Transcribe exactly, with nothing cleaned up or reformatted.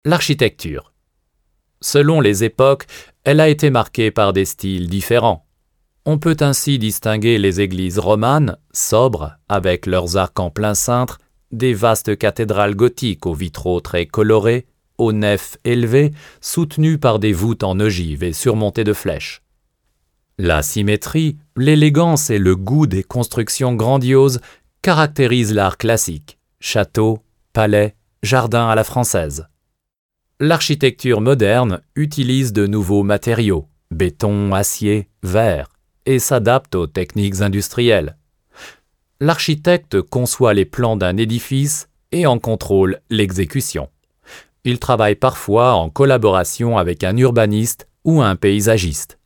L'architecture. Selon les époques, elle a été marquée par des styles différents. On peut ainsi distinguer les églises romanes, sobres, avec leurs arcs en plein cintre, des vastes cathédrales gothiques aux vitraux très colorés, aux nefs élevées, soutenues par des voûtes en ogive et surmontées de flèches. La symétrie, l'élégance et le goût des constructions grandioses caractérisent l'art classique, châteaux, palais, jardins à la française. L'architecture moderne utilise de nouveaux matériaux, béton, acier, verre, et s'adapte aux techniques industrielles. L'architecte conçoit les plans d'un édifice et en contrôle l'exécution. Il travaille parfois en collaboration avec un urbaniste ou un paysagiste.